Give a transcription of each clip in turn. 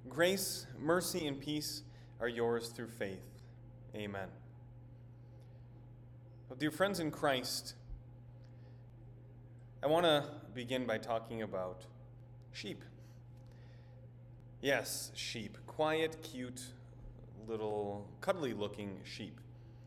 Grace, mercy, and peace are yours through faith. Amen. Well, dear friends in Christ, I want to begin by talking about sheep. Yes, sheep. Quiet, cute, little cuddly-looking sheep.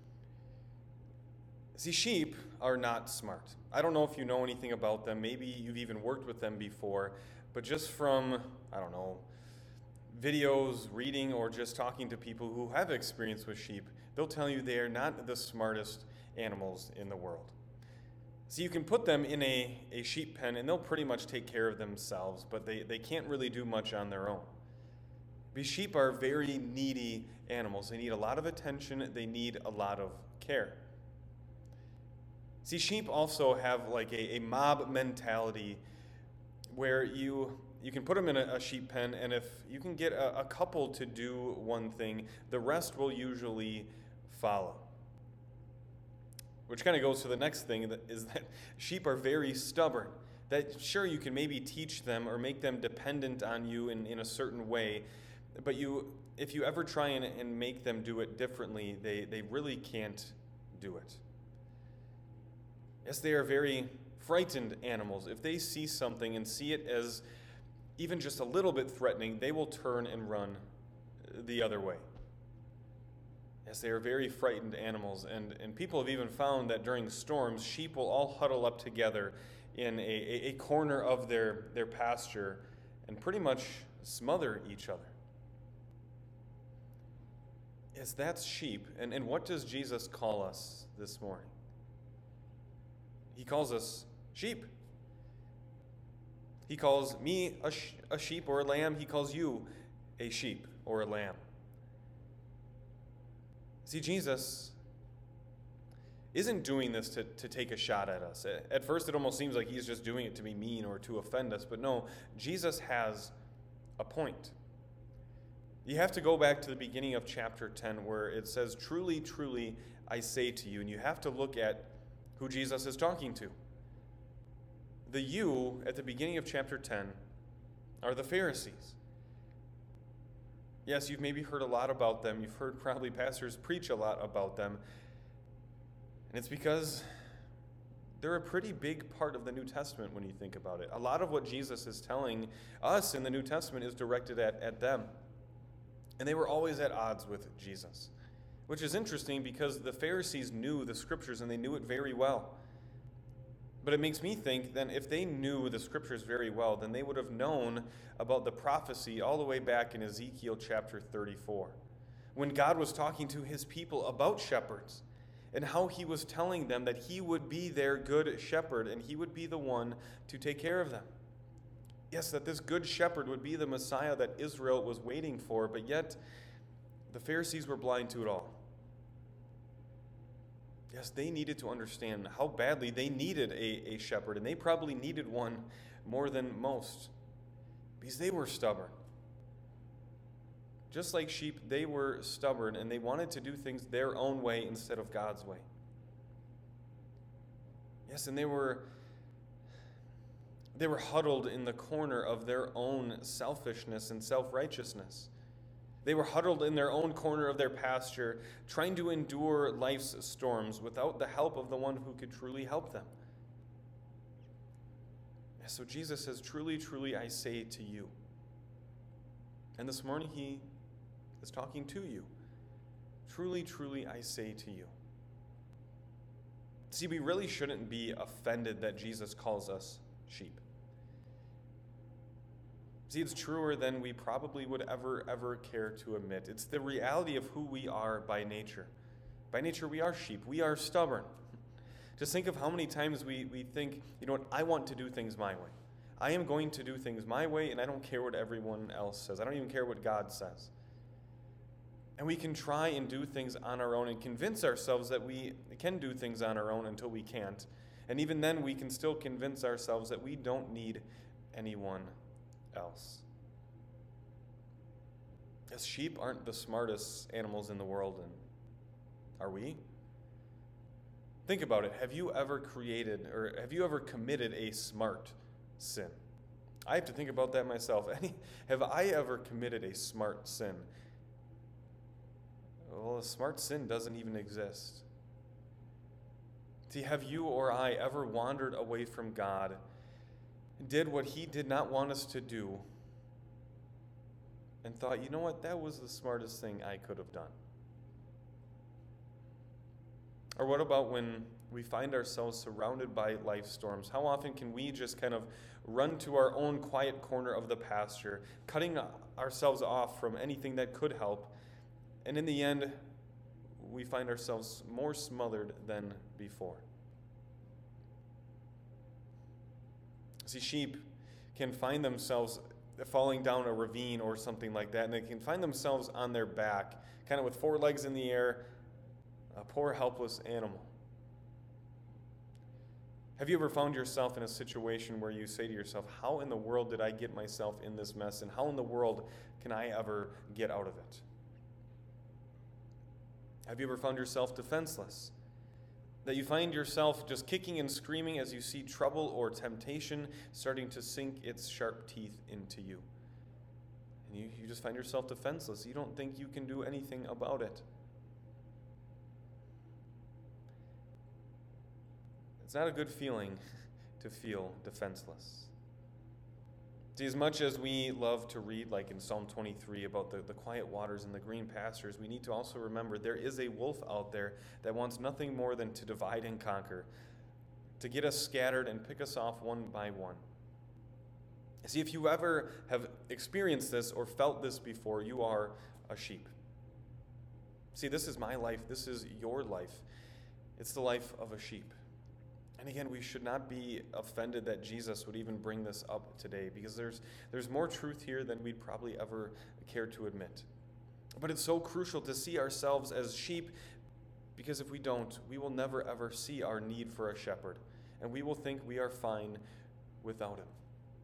See, sheep are not smart. I don't know if you know anything about them. Maybe you've even worked with them before. But just from, videos, reading, or just talking to people who have experience with sheep, they'll tell you they are not the smartest animals in the world. So you can put them in a sheep pen and they'll pretty much take care of themselves, but they can't really do much on their own. Because sheep are very needy animals. They need a lot of attention. They need a lot of care. See, sheep also have like a mob mentality where you can put them in a sheep pen, and if you can get a couple to do one thing, the rest will usually follow. Which kind of goes to the next thing, is that sheep are very stubborn. That sure, you can maybe teach them or make them dependent on you in a certain way, but if you ever try and make them do it differently, they really can't do it. Yes, they are very frightened animals. If they see something and see it as even just a little bit threatening, they will turn and run the other way. Yes, they are very frightened animals, and people have even found that during storms, sheep will all huddle up together in a corner of their pasture and pretty much smother each other. Yes, that's sheep. And what does Jesus call us this morning? He calls us sheep. He calls me a sheep or a lamb. He calls you a sheep or a lamb. See, Jesus isn't doing this to take a shot at us. At first, it almost seems like he's just doing it to be mean or to offend us. But no, Jesus has a point. You have to go back to the beginning of chapter 10 where it says, "Truly, truly, I say to you." And you have to look at who Jesus is talking to. The you at the beginning of chapter 10 are the Pharisees. Yes, you've maybe heard a lot about them. You've heard probably pastors preach a lot about them. And it's because they're a pretty big part of the New Testament when you think about it. A lot of what Jesus is telling us in the New Testament is directed at them. And they were always at odds with Jesus. Which is interesting because the Pharisees knew the Scriptures and they knew it very well. But it makes me think that if they knew the Scriptures very well, then they would have known about the prophecy all the way back in Ezekiel chapter 34, when God was talking to his people about shepherds and how he was telling them that he would be their good shepherd and he would be the one to take care of them. Yes, that this good shepherd would be the Messiah that Israel was waiting for, but yet the Pharisees were blind to it all. Yes, they needed to understand how badly they needed a shepherd, and they probably needed one more than most, because they were stubborn. Just like sheep, they were stubborn, and they wanted to do things their own way instead of God's way. Yes, and they were huddled in the corner of their own selfishness and self-righteousness. They were huddled in their own corner of their pasture, trying to endure life's storms without the help of the one who could truly help them. So Jesus says, "Truly, truly, I say to you." And this morning he is talking to you. "Truly, truly, I say to you." See, we really shouldn't be offended that Jesus calls us sheep. See, it's truer than we probably would ever care to admit. It's the reality of who we are by nature. By nature, we are sheep. We are stubborn. Just think of how many times we think, you know what, I want to do things my way. I am going to do things my way, and I don't care what everyone else says. I don't even care what God says. And we can try and do things on our own and convince ourselves that we can do things on our own until we can't. And even then, we can still convince ourselves that we don't need anyone else. As sheep aren't the smartest animals in the world, and are we? Think about it. Have you ever committed a smart sin? I have to think about that myself. Have I ever committed a smart sin? Well, a smart sin doesn't even exist. See, have you or I ever wandered away from God, did what He did not want us to do, and thought, you know what, that was the smartest thing I could have done? Or what about when we find ourselves surrounded by life storms? How often can we just kind of run to our own quiet corner of the pasture, cutting ourselves off from anything that could help, and in the end, we find ourselves more smothered than before? See, sheep can find themselves falling down a ravine or something like that, and they can find themselves on their back, kind of with four legs in the air, a poor, helpless animal. Have you ever found yourself in a situation where you say to yourself, how in the world did I get myself in this mess, and how in the world can I ever get out of it? Have you ever found yourself defenseless? That you find yourself just kicking and screaming as you see trouble or temptation starting to sink its sharp teeth into you. And you just find yourself defenseless. You don't think you can do anything about it. It's not a good feeling to feel defenseless. See, as much as we love to read, like in Psalm 23, about the quiet waters and the green pastures, we need to also remember there is a wolf out there that wants nothing more than to divide and conquer, to get us scattered and pick us off one by one. See, if you ever have experienced this or felt this before, you are a sheep. See, this is my life. This is your life. It's the life of a sheep. And again, we should not be offended that Jesus would even bring this up today, because there's more truth here than we'd probably ever care to admit. But it's so crucial to see ourselves as sheep, because if we don't, we will never ever see our need for a shepherd, and we will think we are fine without him.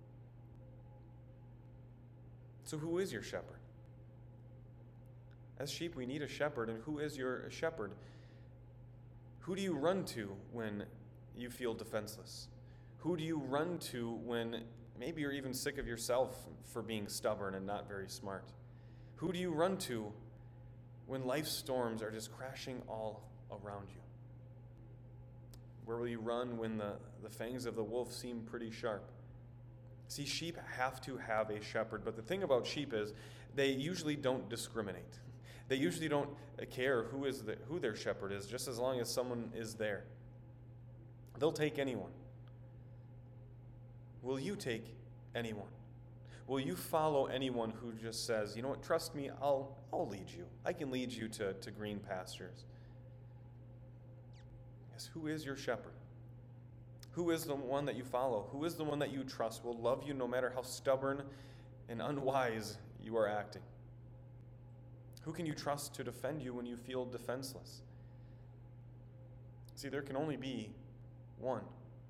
So who is your shepherd? As sheep, we need a shepherd, and who is your shepherd? Who do you run to when you feel defenseless? Who do you run to when maybe you're even sick of yourself for being stubborn and not very smart? Who do you run to when life's storms are just crashing all around you? Where will you run when the fangs of the wolf seem pretty sharp? See, sheep have to have a shepherd, but the thing about sheep is they usually don't discriminate. They usually don't care who their shepherd is, just as long as someone is there. They'll take anyone. Will you take anyone? Will you follow anyone who just says, you know what, trust me, I'll lead you. I can lead you to green pastures. Yes, who is your shepherd? Who is the one that you follow? Who is the one that you trust will love you no matter how stubborn and unwise you are acting? Who can you trust to defend you when you feel defenseless? See, there can only be one.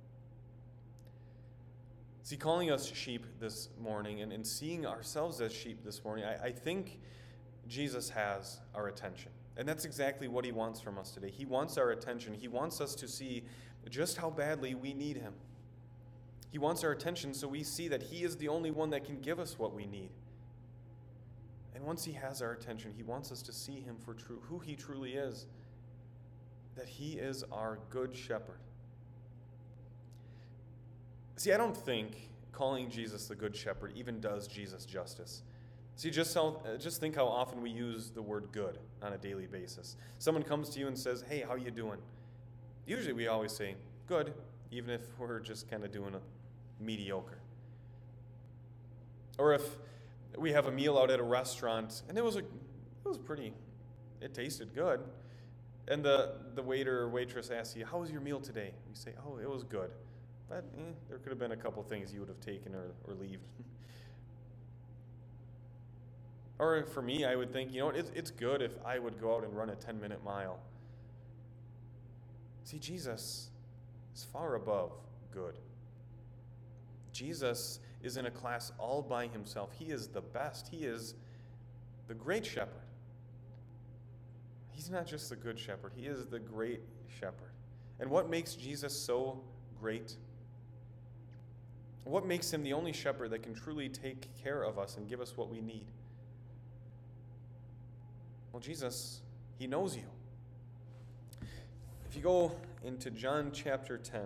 See, calling us sheep this morning and seeing ourselves as sheep this morning, I think Jesus has our attention. And that's exactly what he wants from us today. He wants our attention. He wants us to see just how badly we need him. He wants our attention so we see that he is the only one that can give us what we need. And once he has our attention, he wants us to see him for who he truly is, that he is our good shepherd. See, I don't think calling Jesus the Good Shepherd even does Jesus justice. See, just think how often we use the word good on a daily basis. Someone comes to you and says, hey, how you doing? Usually we always say, good, even if we're just kind of doing a mediocre. Or if we have a meal out at a restaurant and it tasted good. And the waiter or waitress asks you, how was your meal today? You say, oh, it was good. But there could have been a couple things you would have taken or leaved. Or for me, I would think, it's good if I would go out and run a 10-minute mile. See, Jesus is far above good. Jesus is in a class all by himself. He is the best. He is the great shepherd. He's not just the good shepherd. He is the great shepherd. And what makes Jesus so great? What makes him the only shepherd that can truly take care of us and give us what we need? Well, Jesus, he knows you. If you go into John chapter 10,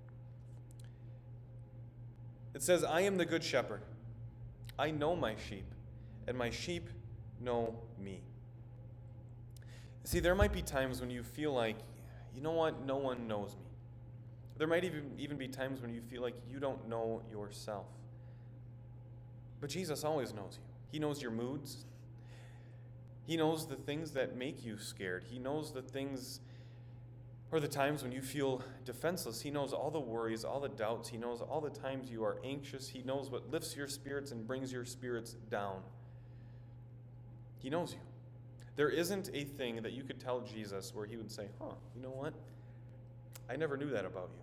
it says, I am the good shepherd. I know my sheep, and my sheep know me. See, there might be times when you feel like, you know what, no one knows me. There might even be times when you feel like you don't know yourself. But Jesus always knows you. He knows your moods. He knows the things that make you scared. He knows the things or the times when you feel defenseless. He knows all the worries, all the doubts. He knows all the times you are anxious. He knows what lifts your spirits and brings your spirits down. He knows you. There isn't a thing that you could tell Jesus where he would say, you know what? I never knew that about you.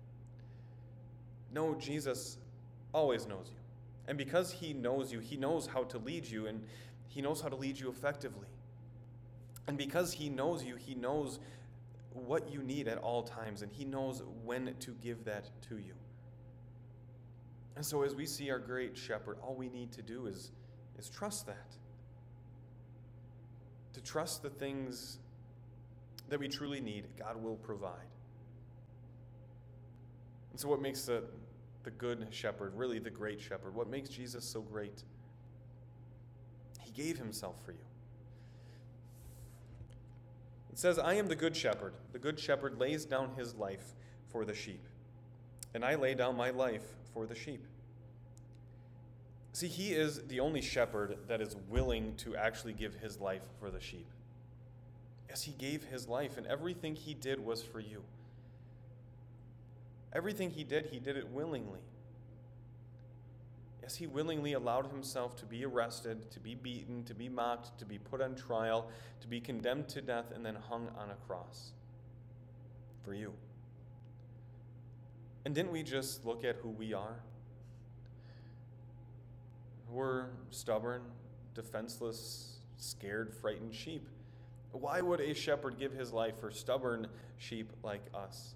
No, Jesus always knows you. And because he knows you, he knows how to lead you, and he knows how to lead you effectively. And because he knows you, he knows what you need at all times, and he knows when to give that to you. And so as we see our great shepherd, all we need to do is trust that. To trust the things that we truly need, God will provide. And so what makes the good shepherd, really the great shepherd, what makes Jesus so great? He gave himself for you. It says, I am the good shepherd. The good shepherd lays down his life for the sheep. And I lay down my life for the sheep. See, he is the only shepherd that is willing to actually give his life for the sheep. Yes, he gave his life, and everything he did was for you. Everything he did it willingly. Yes, he willingly allowed himself to be arrested, to be beaten, to be mocked, to be put on trial, to be condemned to death, and then hung on a cross for you. And didn't we just look at who we are? We're stubborn, defenseless, scared, frightened sheep. Why would a shepherd give his life for stubborn sheep like us?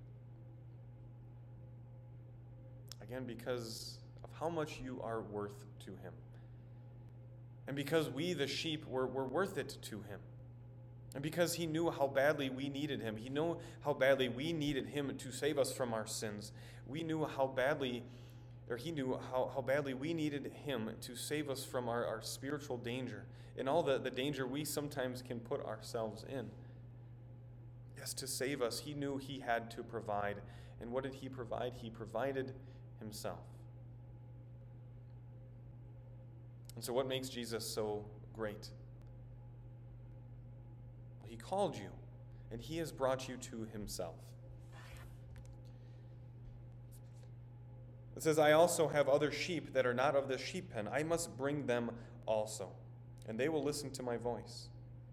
Again, because of how much you are worth to him. And because we, the sheep, were worth it to him. And because he knew how badly we needed him. He knew how badly we needed him to save us from our sins. He knew how badly we needed him to save us from our spiritual danger and all the danger we sometimes can put ourselves in. Yes, to save us, he knew he had to provide. And what did he provide? He provided himself. And so what makes Jesus so great? Well, he called you, and he has brought you to himself. It says, I also have other sheep that are not of the sheep pen. I must bring them also, and they will listen to my voice.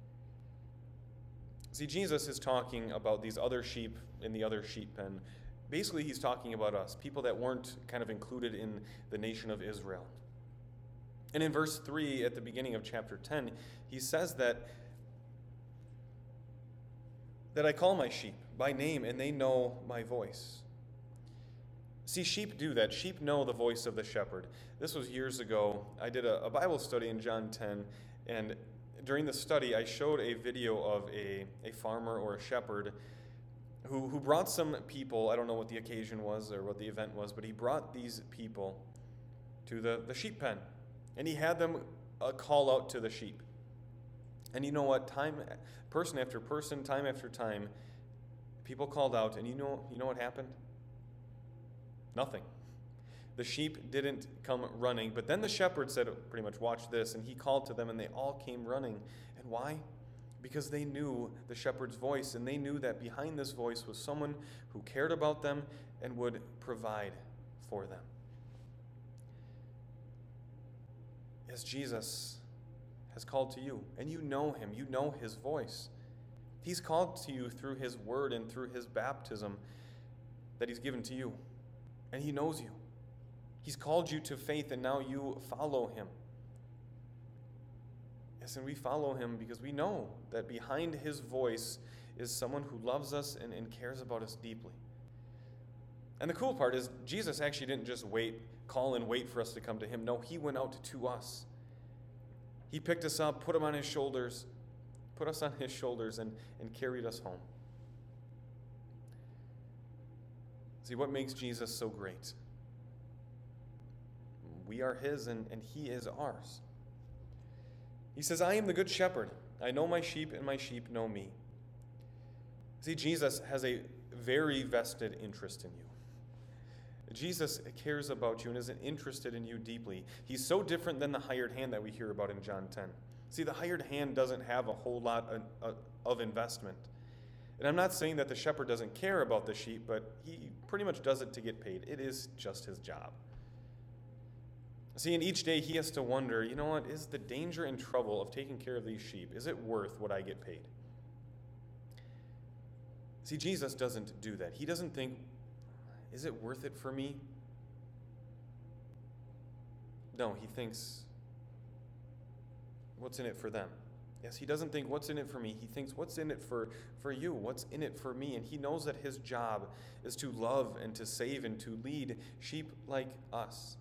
See, Jesus is talking about these other sheep in the other sheep pen. Basically, he's talking about us, people that weren't kind of included in the nation of Israel. And in verse 3 at the beginning of chapter 10, he says that I call my sheep by name, and they know my voice. See, sheep do that. Sheep know the voice of the shepherd. This was years ago. I did a Bible study in John 10, and during the study, I showed a video of a farmer or a shepherd who brought some people. I don't know what the occasion was or what the event was, but he brought these people to the sheep pen, and he had them call out to the sheep. And you know what? Person after person, time after time, people called out, and you know what happened? Nothing. The sheep didn't come running, but then the shepherd said, pretty much, watch this, and he called to them, and they all came running. And why? Because they knew the shepherd's voice, and they knew that behind this voice was someone who cared about them and would provide for them. As Jesus has called to you, and you know him, you know his voice. He's called to you through his word and through his baptism that he's given to you. And he knows you. He's called you to faith, and now you follow him. Yes, and we follow him because we know that behind his voice is someone who loves us and cares about us deeply. And the cool part is Jesus actually didn't just call and wait for us to come to him. No, he went out to us. He picked us up, put us on his shoulders, and carried us home. See, what makes Jesus so great? We are his, and he is ours. He says, I am the good shepherd. I know my sheep, and my sheep know me. See, Jesus has a very vested interest in you. Jesus cares about you and is interested in you deeply. He's so different than the hired hand that we hear about in John 10. See, the hired hand doesn't have a whole lot of investment. And I'm not saying that the shepherd doesn't care about the sheep, but he pretty much does it to get paid. It is just his job. See, and each day he has to wonder, you know what, is the danger and trouble of taking care of these sheep, is it worth what I get paid? See, Jesus doesn't do that. He doesn't think, is it worth it for me? No, he thinks, what's in it for them? Yes, he doesn't think, what's in it for me? He thinks, what's in it for you? What's in it for me? And he knows that his job is to love and to save and to lead sheep like us.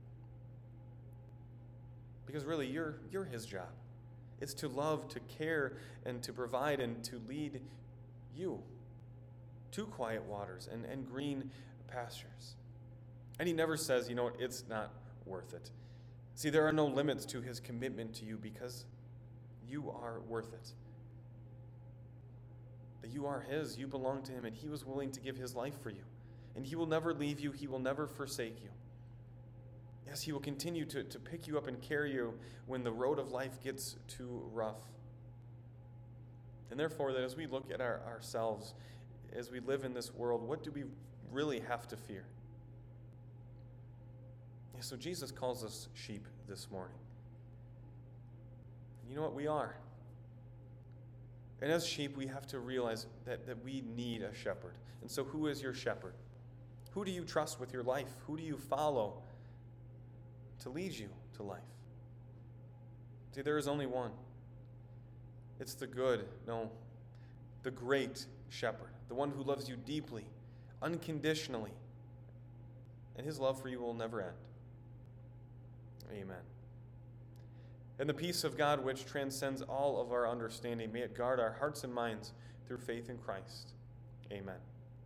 Because really, you're his job. It's to love, to care, and to provide and to lead you to quiet waters and green pastures. And he never says, you know what, it's not worth it. See, there are no limits to his commitment to you because you are worth it. That you are his, you belong to him, and he was willing to give his life for you. And he will never leave you, he will never forsake you. Yes, he will continue to pick you up and carry you when the road of life gets too rough. And therefore, that as we look at ourselves, as we live in this world, what do we really have to fear? Yeah, so Jesus calls us sheep this morning. And you know what? We are. And as sheep, we have to realize that we need a shepherd. And so who is your shepherd? Who do you trust with your life? Who do you follow to lead you to life? See, there is only one. It's the great shepherd, the one who loves you deeply, unconditionally, and his love for you will never end. Amen. And the peace of God, which transcends all of our understanding, may it guard our hearts and minds through faith in Christ. Amen.